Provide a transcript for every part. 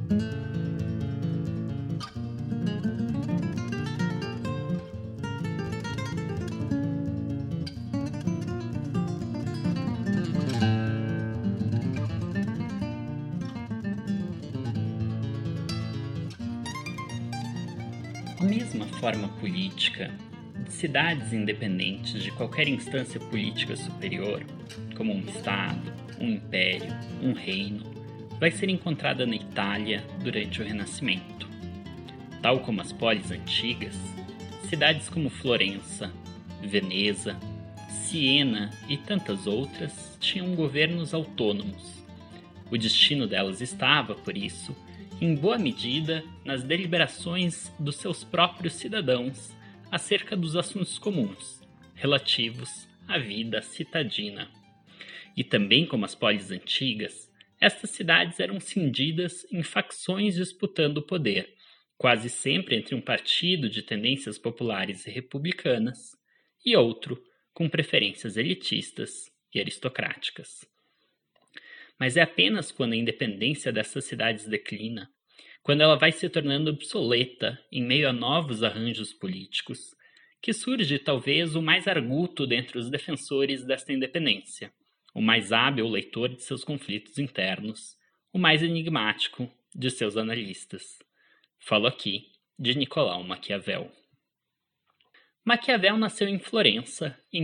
A mesma forma política de cidades independentes de qualquer instância política superior, como um Estado, um império, um reino, vai ser encontrada na Itália durante o Renascimento. Tal como as polis antigas, cidades como Florença, Veneza, Siena e tantas outras tinham governos autônomos. O destino delas estava, por isso, em boa medida nas deliberações dos seus próprios cidadãos acerca dos assuntos comuns, relativos à vida citadina. E também como as polis antigas, estas cidades eram cindidas em facções disputando o poder, quase sempre entre um partido de tendências populares e republicanas e outro com preferências elitistas e aristocráticas. Mas é apenas quando a independência dessas cidades declina, quando ela vai se tornando obsoleta em meio a novos arranjos políticos, que surge talvez o mais arguto dentre os defensores desta independência, o mais hábil leitor de seus conflitos internos, o mais enigmático de seus analistas. Falo aqui de Nicolau Maquiavel. Maquiavel nasceu em Florença em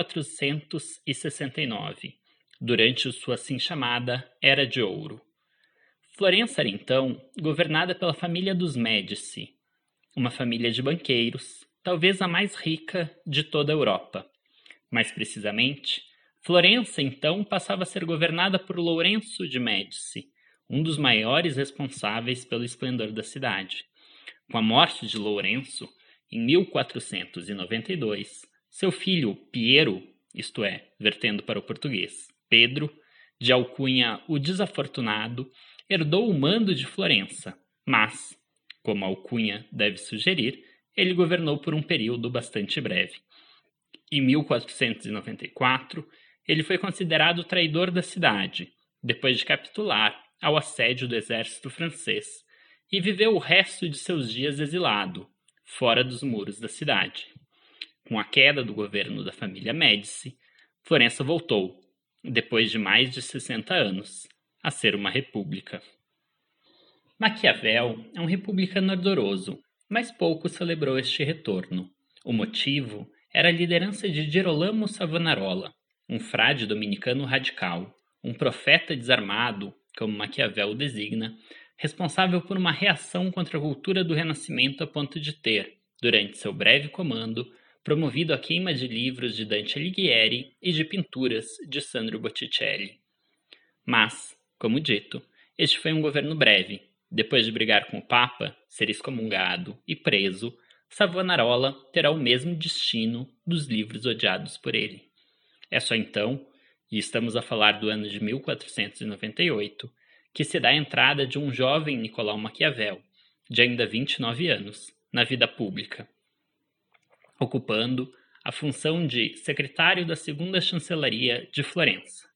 1469, durante sua assim chamada Era de Ouro. Florença era então governada pela família dos Médici, uma família de banqueiros, talvez a mais rica de toda a Europa. Mais precisamente, Florença então passava a ser governada por Lourenço de Médici, um dos maiores responsáveis pelo esplendor da cidade. Com a morte de Lourenço, em 1492, seu filho Piero, isto é, vertendo para o português, Pedro, de alcunha o Desafortunado, herdou o mando de Florença, mas, como a alcunha deve sugerir, ele governou por um período bastante breve. Em 1494, ele foi considerado traidor da cidade, depois de capitular ao assédio do exército francês, e viveu o resto de seus dias exilado, fora dos muros da cidade. Com a queda do governo da família Médici, Florença voltou, depois de mais de 60 anos, a ser uma república. Maquiavel é um republicano ardoroso, mas pouco celebrou este retorno. O motivo era a liderança de Girolamo Savonarola, um frade dominicano radical, um profeta desarmado, como Maquiavel o designa, responsável por uma reação contra a cultura do Renascimento a ponto de ter, durante seu breve comando, promovido a queima de livros de Dante Alighieri e de pinturas de Sandro Botticelli. Mas, como dito, este foi um governo breve. Depois de brigar com o Papa, ser excomungado e preso, Savonarola terá o mesmo destino dos livros odiados por ele. É só então, e estamos a falar do ano de 1498, que se dá a entrada de um jovem Nicolau Maquiavel, de ainda 29 anos, na vida pública, ocupando a função de secretário da segunda chancelaria de Florença.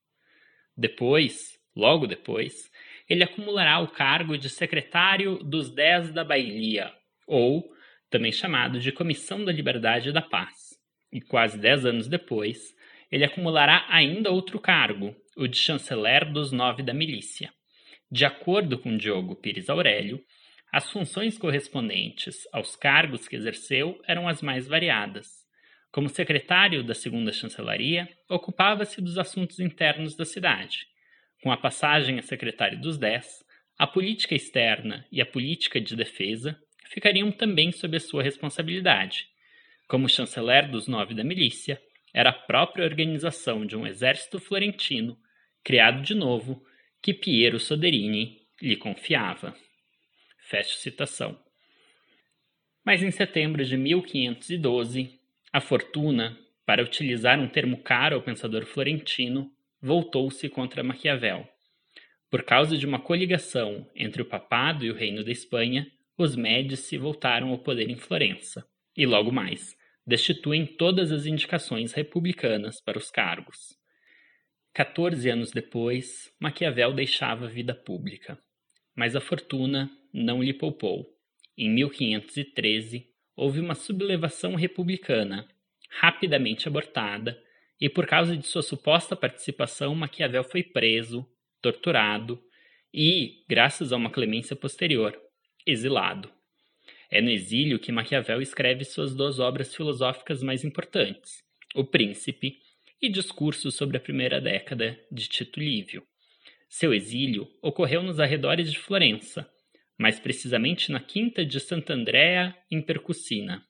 Logo depois, ele acumulará o cargo de secretário dos 10 da Bailia, ou também chamado de Comissão da Liberdade e da Paz. E quase 10 anos depois, ele acumulará ainda outro cargo, o de chanceler dos 9 da milícia. De acordo com Diogo Pires Aurélio, as funções correspondentes aos cargos que exerceu eram as mais variadas. Como secretário da segunda chancelaria, ocupava-se dos assuntos internos da cidade. Com a passagem a secretário dos 10, a política externa e a política de defesa ficariam também sob a sua responsabilidade. Como chanceler dos 9 da milícia, era a própria organização de um exército florentino, criado de novo, que Piero Soderini lhe confiava. Fecho citação. Mas em setembro de 1512, a fortuna, para utilizar um termo caro ao pensador florentino, voltou-se contra Maquiavel. Por causa de uma coligação entre o papado e o reino da Espanha, os Médici voltaram ao poder em Florença, e logo mais, destituem todas as indicações republicanas para os cargos. 14 anos depois, Maquiavel deixava a vida pública. mas a fortuna não lhe poupou. Em 1513, houve uma sublevação republicana, rapidamente abortada, e por causa de sua suposta participação, Maquiavel foi preso, torturado e, graças a uma clemência posterior, exilado. É no exílio que Maquiavel escreve suas 2 obras filosóficas mais importantes, O Príncipe e Discurso sobre a Primeira Década de Tito Livio. Seu exílio ocorreu nos arredores de Florença, mais precisamente na quinta de Sant'Andrea in Percussina,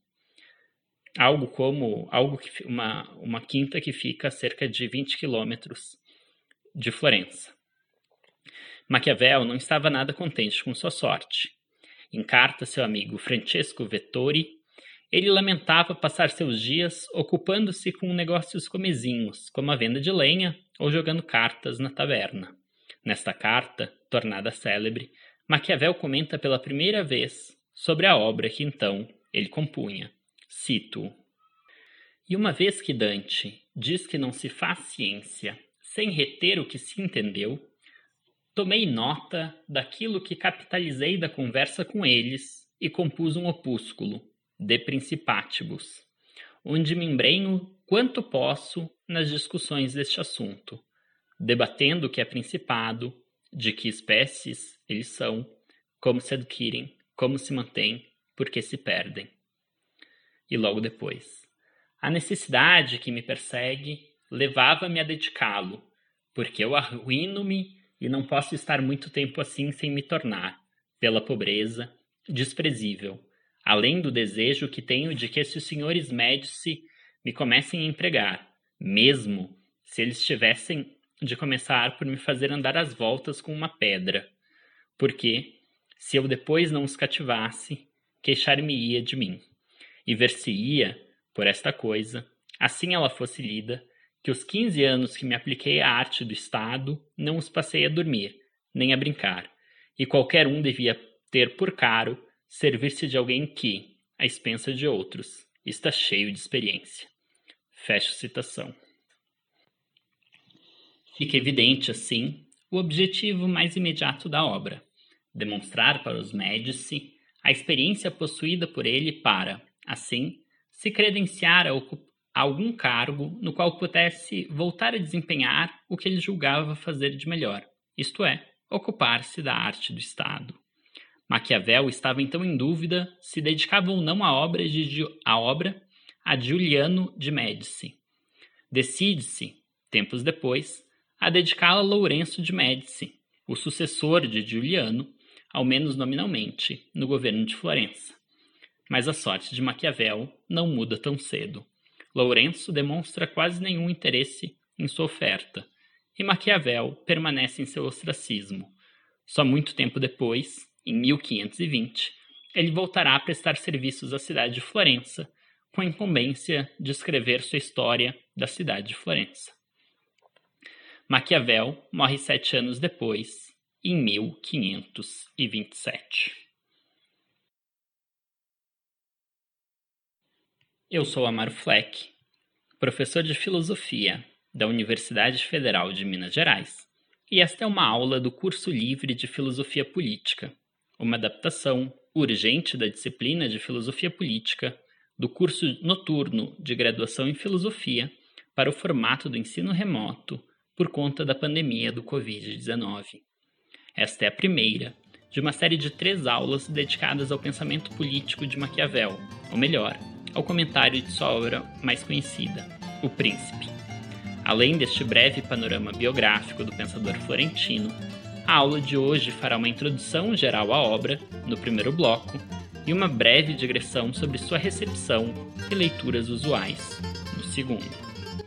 uma quinta que fica a cerca de 20 quilômetros de Florença. Maquiavel não estava nada contente com sua sorte. Em carta a seu amigo Francesco Vettori, ele lamentava passar seus dias ocupando-se com negócios comezinhos, como a venda de lenha ou jogando cartas na taverna. Nesta carta, tornada célebre, Maquiavel comenta pela primeira vez sobre a obra que então ele compunha. Cito: "E uma vez que Dante diz que não se faz ciência sem reter o que se entendeu, tomei nota daquilo que capitalizei da conversa com eles e compus um opúsculo, De Principatibus, onde me embrenho quanto posso nas discussões deste assunto, debatendo o que é principado, de que espécies eles são, como se adquirem, como se mantêm, por que se perdem." E logo depois: "A necessidade que me persegue levava-me a dedicá-lo, porque eu arruíno-me e não posso estar muito tempo assim sem me tornar, pela pobreza, desprezível, além do desejo que tenho de que esses senhores Médici me comecem a empregar, mesmo se eles tivessem de começar por me fazer andar às voltas com uma pedra, porque, se eu depois não os cativasse, queixar-me-ia de mim, e ver-se-ia, por esta coisa, assim ela fosse lida, que os 15 anos que me apliquei à arte do Estado não os passei a dormir, nem a brincar, e qualquer um devia ter por caro servir-se de alguém que, à expensa de outros, está cheio de experiência." Fecho citação. Fica evidente, assim, o objetivo mais imediato da obra: demonstrar para os Médici a experiência possuída por ele para, assim, se credenciar a algum cargo no qual pudesse voltar a desempenhar o que ele julgava fazer de melhor, isto é, ocupar-se da arte do Estado. Maquiavel estava então em dúvida se dedicava ou não a obra a Giuliano de Médici. Decide-se, tempos depois, a dedicá-la a Lourenço de Médici, o sucessor de Giuliano, ao menos nominalmente, no governo de Florença. Mas a sorte de Maquiavel não muda tão cedo. Lourenço demonstra quase nenhum interesse em sua oferta, e Maquiavel permanece em seu ostracismo. Só muito tempo depois, em 1520, ele voltará a prestar serviços à cidade de Florença, com a incumbência de escrever sua história da cidade de Florença. Maquiavel morre 7 anos depois, em 1527. Eu sou Amaro Fleck, professor de Filosofia da Universidade Federal de Minas Gerais, e esta é uma aula do curso livre de Filosofia Política, uma adaptação urgente da disciplina de Filosofia Política do curso noturno de graduação em Filosofia para o formato do ensino remoto por conta da pandemia do Covid-19. Esta é a primeira de uma série de 3 aulas dedicadas ao pensamento político de Maquiavel, ou melhor, ao comentário de sua obra mais conhecida, O Príncipe. Além deste breve panorama biográfico do pensador florentino, a aula de hoje fará uma introdução geral à obra, no primeiro bloco, e uma breve digressão sobre sua recepção e leituras usuais, no segundo.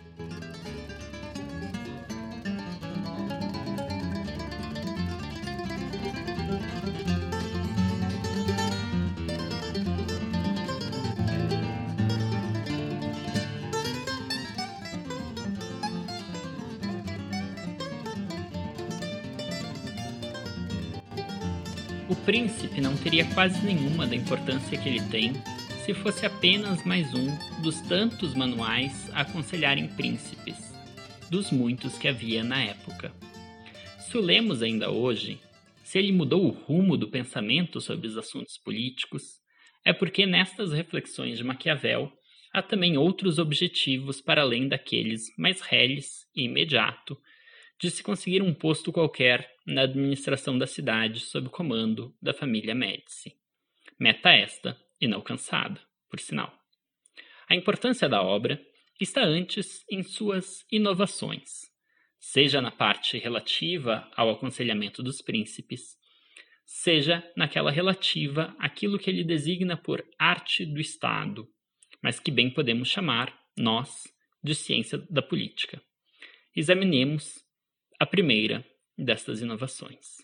O Príncipe não teria quase nenhuma da importância que ele tem se fosse apenas mais um dos tantos manuais a aconselharem príncipes, dos muitos que havia na época. Se o lemos ainda hoje, Se ele mudou o rumo do pensamento sobre os assuntos políticos, é porque nestas reflexões de Maquiavel há também outros objetivos para além daqueles mais reles e imediato de se conseguir um posto qualquer na administração da cidade sob o comando da família Médici. Meta esta inalcançada, por sinal. A importância da obra está antes em suas inovações, seja na parte relativa ao aconselhamento dos príncipes, seja naquela relativa àquilo que ele designa por arte do Estado, mas que bem podemos chamar, nós, de ciência da política. Examinemos a primeira destas inovações.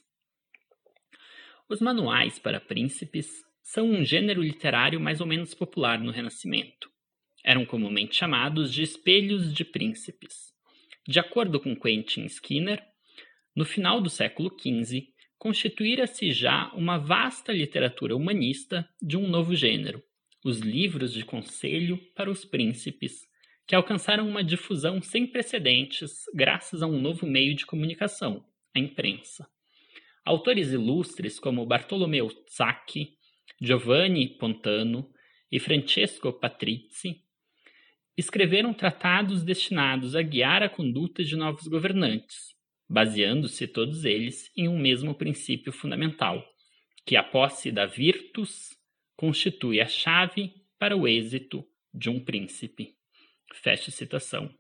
Os manuais para príncipes são um gênero literário mais ou menos popular no Renascimento. Eram comumente chamados de espelhos de príncipes. De acordo com Quentin Skinner, no final do século XV, constituíra-se já uma vasta literatura humanista de um novo gênero, os livros de conselho para os príncipes, que alcançaram uma difusão sem precedentes graças a um novo meio de comunicação, a imprensa. Autores ilustres como Bartolomeu Sacchi, Giovanni Pontano e Francesco Patrizzi escreveram tratados destinados a guiar a conduta de novos governantes, baseando-se todos eles em um mesmo princípio fundamental, que a posse da virtus constitui a chave para o êxito de um príncipe. Fecha citação.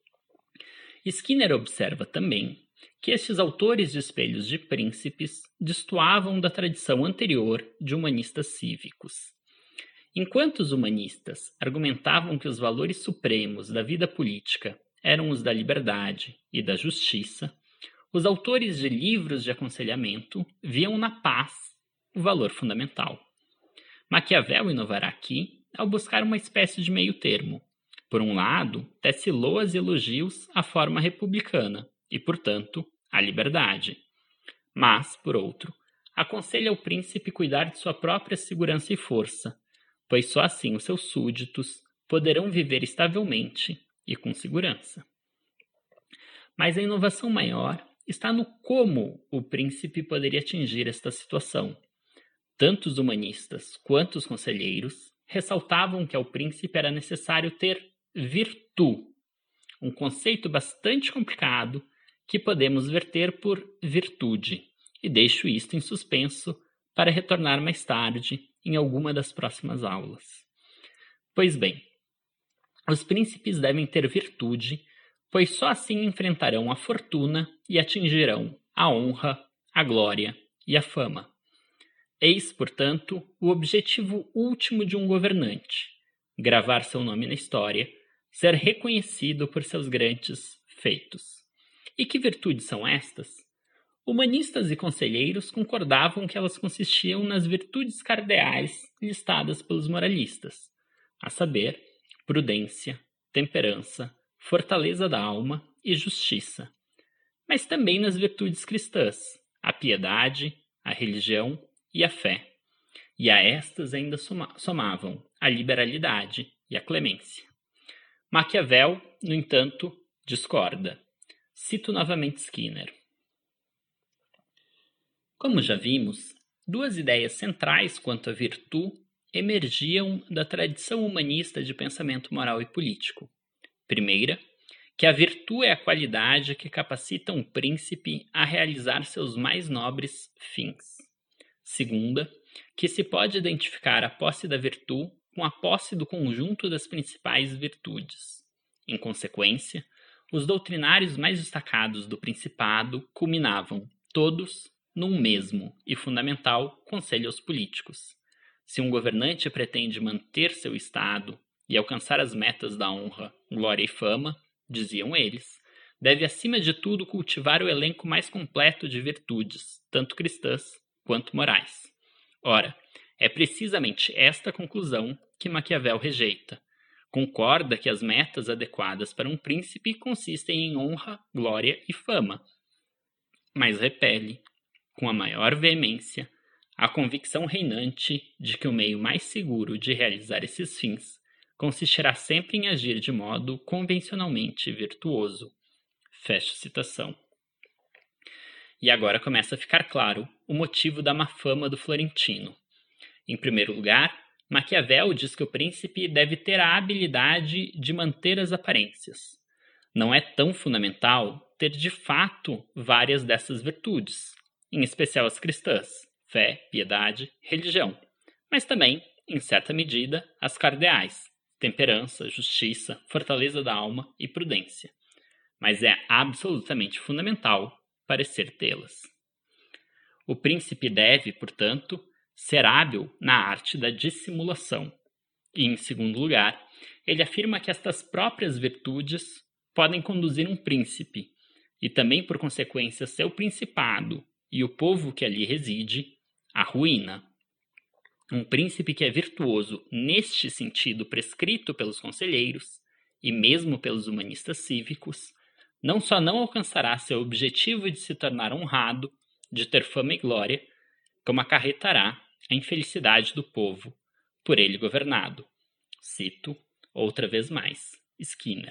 Skinner observa também que estes autores de espelhos de príncipes destoavam da tradição anterior de humanistas cívicos. Enquanto os humanistas argumentavam que os valores supremos da vida política eram os da liberdade e da justiça, os autores de livros de aconselhamento viam na paz o valor fundamental. Maquiavel inovará aqui ao buscar uma espécie de meio termo. Por um lado, tece loas e elogios à forma republicana e, portanto, à liberdade. Mas, por outro, aconselha ao príncipe cuidar de sua própria segurança e força, pois só assim os seus súditos poderão viver estavelmente e com segurança. Mas a inovação maior está no como o príncipe poderia atingir esta situação. Tanto os humanistas quanto os conselheiros ressaltavam que ao príncipe era necessário ter virtu, um conceito bastante complicado que podemos verter por virtude, e deixo isto em suspenso para retornar mais tarde em alguma das próximas aulas. Pois bem, os príncipes devem ter virtude, pois só assim enfrentarão a fortuna e atingirão a honra, a glória e a fama. Eis, portanto, o objetivo último de um governante: gravar seu nome na história, ser reconhecido por seus grandes feitos. E que virtudes são estas? Humanistas e conselheiros concordavam que elas consistiam nas virtudes cardeais listadas pelos moralistas, a saber, prudência, temperança, fortaleza da alma e justiça, mas também nas virtudes cristãs, a piedade, a religião e a fé. E a estas ainda somavam a liberalidade e a clemência. Maquiavel, no entanto, discorda. Cito novamente Skinner. Como já vimos, duas ideias centrais quanto à virtude emergiam da tradição humanista de pensamento moral e político. Primeira, que a virtude é a qualidade que capacita um príncipe a realizar seus mais nobres fins. Segunda, que se pode identificar a posse da virtude com a posse do conjunto das principais virtudes. Em consequência, os doutrinários mais destacados do Principado culminavam, todos, num mesmo e fundamental conselho aos políticos. Se um governante pretende manter seu Estado e alcançar as metas da honra, glória e fama, diziam eles, deve acima de tudo cultivar o elenco mais completo de virtudes, tanto cristãs quanto morais. Ora, é precisamente esta conclusão que Maquiavel rejeita. Concorda que as metas adequadas para um príncipe consistem em honra, glória e fama, mas repele, com a maior veemência, a convicção reinante de que o meio mais seguro de realizar esses fins consistirá sempre em agir de modo convencionalmente virtuoso. Fecha citação. E agora começa a ficar claro o motivo da má fama do Florentino. Em primeiro lugar, Maquiavel diz que o príncipe deve ter a habilidade de manter as aparências. Não é tão fundamental ter de fato várias dessas virtudes, em especial as cristãs, fé, piedade, religião, mas também, em certa medida, as cardeais, temperança, justiça, fortaleza da alma e prudência. Mas é absolutamente fundamental parecer tê-las. O príncipe deve, portanto, ser hábil na arte da dissimulação. E, em segundo lugar, ele afirma que estas próprias virtudes podem conduzir um príncipe, e também, por consequência, seu principado e o povo que ali reside, à ruína. Um príncipe que é virtuoso neste sentido prescrito pelos conselheiros, e mesmo pelos humanistas cívicos, não só não alcançará seu objetivo de se tornar honrado, de ter fama e glória, como acarretará a infelicidade do povo por ele governado. Cito, outra vez mais, Skinner.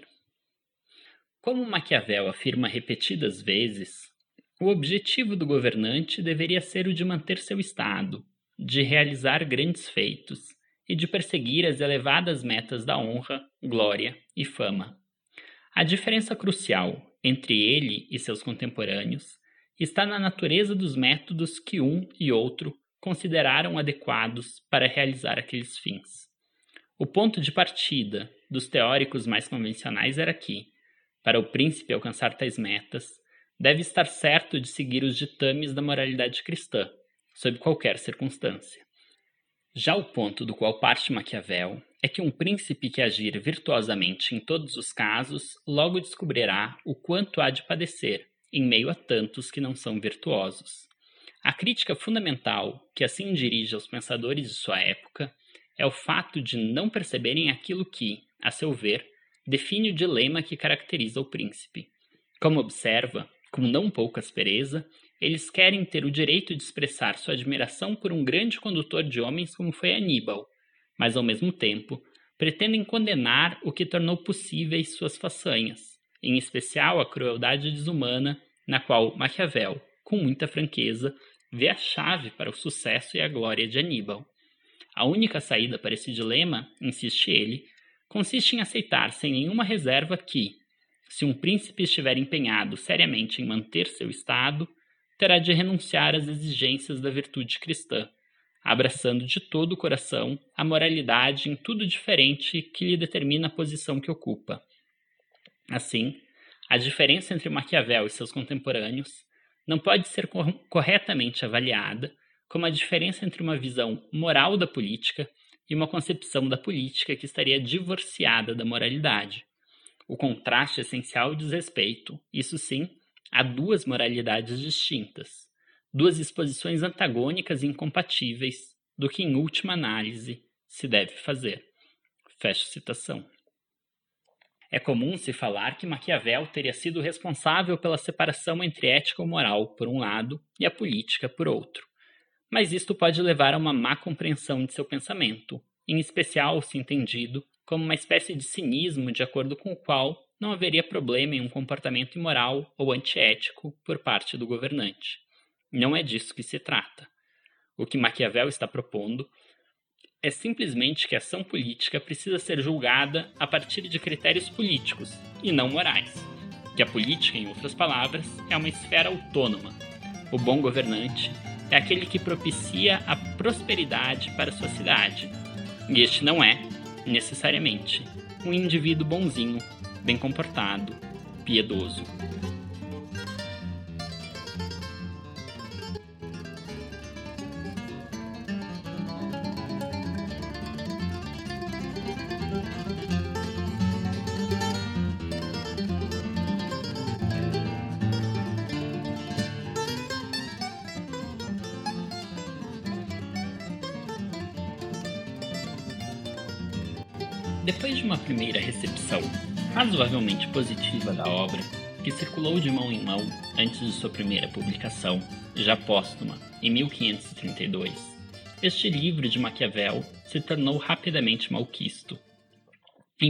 Como Maquiavel afirma repetidas vezes, o objetivo do governante deveria ser o de manter seu estado, de realizar grandes feitos e de perseguir as elevadas metas da honra, glória e fama. A diferença crucial entre ele e seus contemporâneos está na natureza dos métodos que um e outro consideraram adequados para realizar aqueles fins. O ponto de partida dos teóricos mais convencionais era que, para o príncipe alcançar tais metas, deve estar certo de seguir os ditames da moralidade cristã, sob qualquer circunstância. Já o ponto do qual parte Maquiavel é que um príncipe que agir virtuosamente em todos os casos logo descobrirá o quanto há de padecer em meio a tantos que não são virtuosos. A crítica fundamental que assim dirige aos pensadores de sua época é o fato de não perceberem aquilo que, a seu ver, define o dilema que caracteriza o príncipe. Como observa, com não pouca aspereza, eles querem ter o direito de expressar sua admiração por um grande condutor de homens como foi Aníbal, mas ao mesmo tempo pretendem condenar o que tornou possíveis suas façanhas, em especial a crueldade desumana na qual Maquiavel, com muita franqueza, vê a chave para o sucesso e a glória de Aníbal. A única saída para esse dilema, insiste ele, consiste em aceitar sem nenhuma reserva que, se um príncipe estiver empenhado seriamente em manter seu estado, terá de renunciar às exigências da virtude cristã, abraçando de todo o coração a moralidade em tudo diferente que lhe determina a posição que ocupa. Assim, a diferença entre Maquiavel e seus contemporâneos não pode ser corretamente avaliada como a diferença entre uma visão moral da política e uma concepção da política que estaria divorciada da moralidade. O contraste essencial diz respeito, isso sim, a duas moralidades distintas, duas exposições antagônicas e incompatíveis do que, em última análise, se deve fazer. Fecha citação. É comum se falar que Maquiavel teria sido responsável pela separação entre ética ou moral, por um lado, e a política, por outro. Mas isto pode levar a uma má compreensão de seu pensamento, em especial se entendido como uma espécie de cinismo de acordo com o qual não haveria problema em um comportamento imoral ou antiético por parte do governante. Não é disso que se trata. O que Maquiavel está propondo é simplesmente que a ação política precisa ser julgada a partir de critérios políticos e não morais. Que a política, em outras palavras, é uma esfera autônoma. O bom governante é aquele que propicia a prosperidade para a sua cidade. E este não é, necessariamente, um indivíduo bonzinho, bem comportado, piedoso. Depois de uma primeira recepção razoavelmente positiva da obra, que circulou de mão em mão antes de sua primeira publicação, já póstuma, em 1532, este livro de Maquiavel se tornou rapidamente malquisto. Em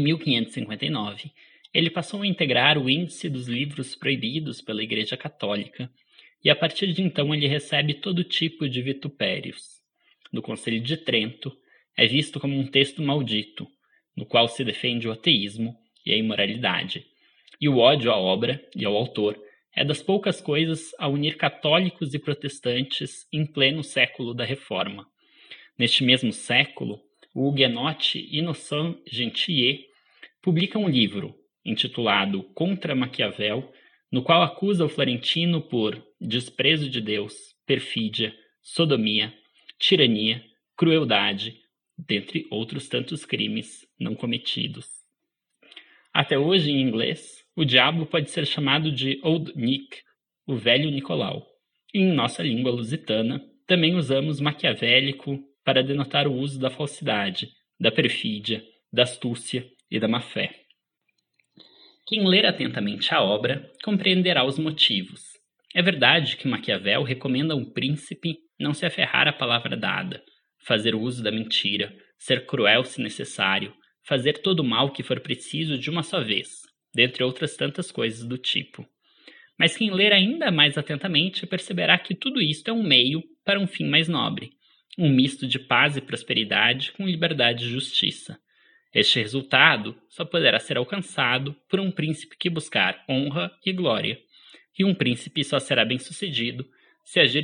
1559, ele passou a integrar o índice dos livros proibidos pela Igreja Católica, e a partir de então ele recebe todo tipo de vitupérios. No Conselho de Trento, é visto como um texto maldito, no qual se defende o ateísmo e a imoralidade. E o ódio à obra e ao autor é das poucas coisas a unir católicos e protestantes em pleno século da Reforma. Neste mesmo século, o huguenote Innocent Gentier publica um livro intitulado Contra Maquiavel, no qual acusa o florentino por desprezo de Deus, perfídia, sodomia, tirania, crueldade, dentre outros tantos crimes não cometidos. Até hoje, em inglês, o diabo pode ser chamado de Old Nick, o velho Nicolau. E em nossa língua lusitana, também usamos maquiavélico para denotar o uso da falsidade, da perfídia, da astúcia e da má-fé. Quem ler atentamente a obra compreenderá os motivos. É verdade que Maquiavel recomenda a um príncipe não se aferrar à palavra dada, fazer uso da mentira, ser cruel se necessário, fazer todo o mal que for preciso de uma só vez, dentre outras tantas coisas do tipo. Mas quem ler ainda mais atentamente perceberá que tudo isto é um meio para um fim mais nobre, um misto de paz e prosperidade com liberdade e justiça. Este resultado só poderá ser alcançado por um príncipe que buscar honra e glória, e um príncipe só será bem-sucedido se agir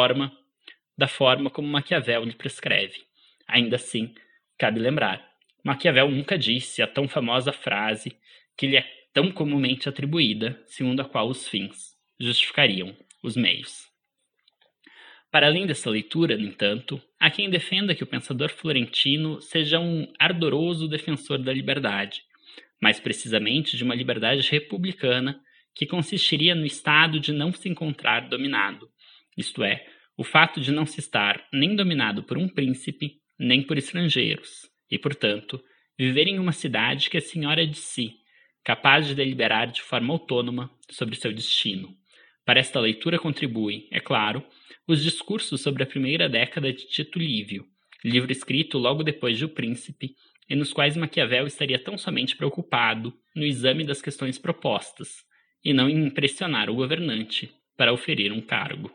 da forma como Maquiavel lhe prescreve. Ainda assim, cabe lembrar, Maquiavel nunca disse a tão famosa frase que lhe é tão comumente atribuída, segundo a qual os fins justificariam os meios. Para além dessa leitura, no entanto, há quem defenda que o pensador florentino seja um ardoroso defensor da liberdade, mais precisamente de uma liberdade republicana que consistiria no estado de não se encontrar dominado, isto é, o fato de não se estar nem dominado por um príncipe, nem por estrangeiros, e, portanto, viver em uma cidade que é senhora de si, capaz de deliberar de forma autônoma sobre seu destino. Para esta leitura contribuem, é claro, os discursos sobre a primeira década de Tito Livio, livro escrito logo depois de O Príncipe, e nos quais Maquiavel estaria tão somente preocupado no exame das questões propostas, e não em impressionar o governante para oferir um cargo.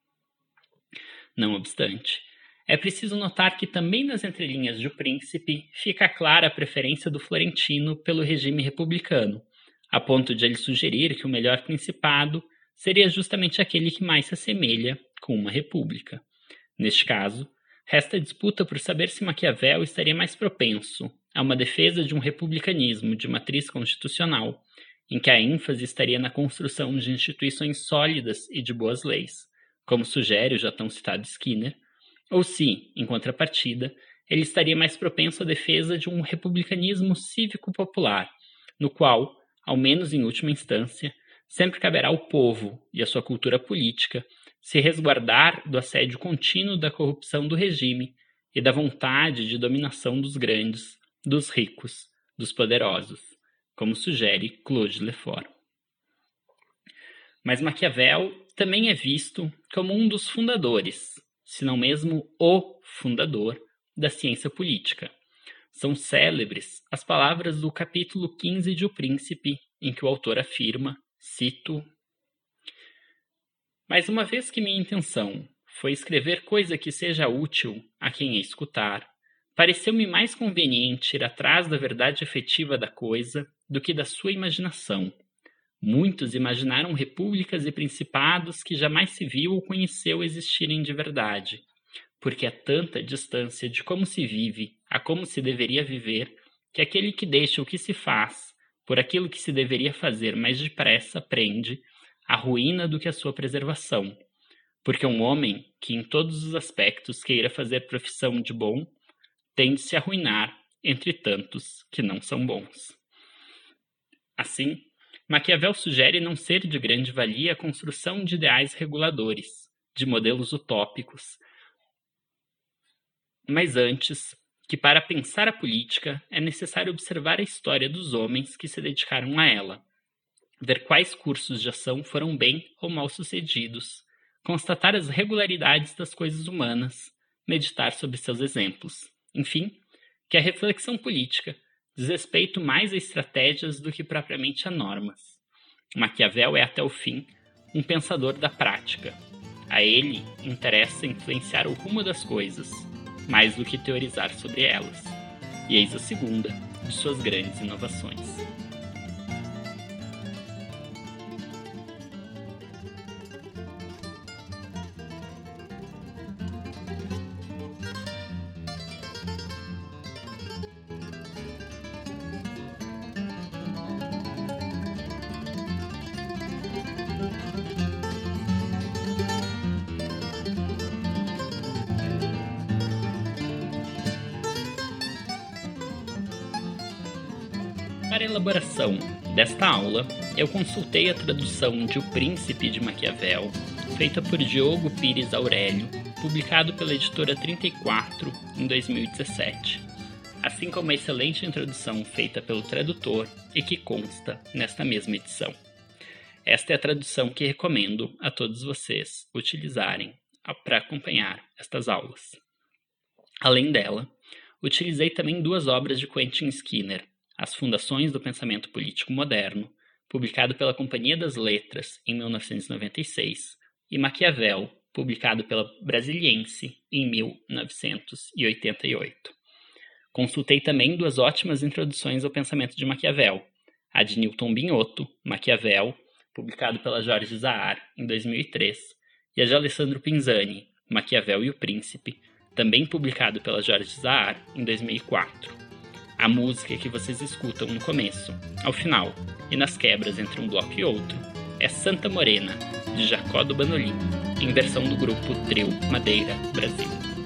Não obstante, é preciso notar que também nas entrelinhas de O Príncipe fica clara a preferência do florentino pelo regime republicano, a ponto de ele sugerir que o melhor principado seria justamente aquele que mais se assemelha com uma república. Neste caso, resta a disputa por saber se Maquiavel estaria mais propenso a uma defesa de um republicanismo de matriz constitucional, em que a ênfase estaria na construção de instituições sólidas e de boas leis, como sugere o já tão citado Skinner, ou se, em contrapartida, ele estaria mais propenso à defesa de um republicanismo cívico-popular, no qual, ao menos em última instância, sempre caberá ao povo e à sua cultura política se resguardar do assédio contínuo da corrupção do regime e da vontade de dominação dos grandes, dos ricos, dos poderosos, como sugere Claude Lefort. Mas Maquiavel também é visto como um dos fundadores, se não mesmo o fundador, da ciência política. São célebres as palavras do capítulo 15 de O Príncipe, em que o autor afirma, cito: "Mas uma vez que minha intenção foi escrever coisa que seja útil a quem a escutar, pareceu-me mais conveniente ir atrás da verdade efetiva da coisa do que da sua imaginação. Muitos imaginaram repúblicas e principados que jamais se viu ou conheceu existirem de verdade, porque é tanta distância de como se vive a como se deveria viver, que aquele que deixa o que se faz por aquilo que se deveria fazer mais depressa prende a ruína do que a sua preservação, porque um homem que em todos os aspectos queira fazer profissão de bom, tende-se a arruinar entre tantos que não são bons." Assim, Maquiavel sugere não ser de grande valia a construção de ideais reguladores, de modelos utópicos, mas antes, que para pensar a política é necessário observar a história dos homens que se dedicaram a ela, ver quais cursos de ação foram bem ou mal sucedidos, constatar as regularidades das coisas humanas, meditar sobre seus exemplos. Enfim, que a reflexão política diz respeito mais a estratégias do que propriamente a normas. Maquiavel é até o fim um pensador da prática. A ele interessa influenciar o rumo das coisas, mais do que teorizar sobre elas. E eis a segunda de suas grandes inovações. Para a elaboração desta aula, eu consultei a tradução de O Príncipe de Maquiavel, feita por Diogo Pires Aurélio, publicado pela editora 34 em 2017, assim como a excelente introdução feita pelo tradutor e que consta nesta mesma edição. Esta é a tradução que recomendo a todos vocês utilizarem para acompanhar estas aulas. Além dela, utilizei também duas obras de Quentin Skinner, As Fundações do Pensamento Político Moderno, publicado pela Companhia das Letras em 1996, e Maquiavel, publicado pela Brasiliense em 1988. Consultei também duas ótimas introduções ao pensamento de Maquiavel, a de Newton Binotto, Maquiavel, publicado pela Jorge Zahar em 2003, e a de Alessandro Pinzani, Maquiavel e o Príncipe, também publicado pela Jorge Zahar em 2004. A música que vocês escutam no começo, ao final e nas quebras entre um bloco e outro é Santa Morena, de Jacó do Bandolim, em versão do grupo Trio Madeira Brasil.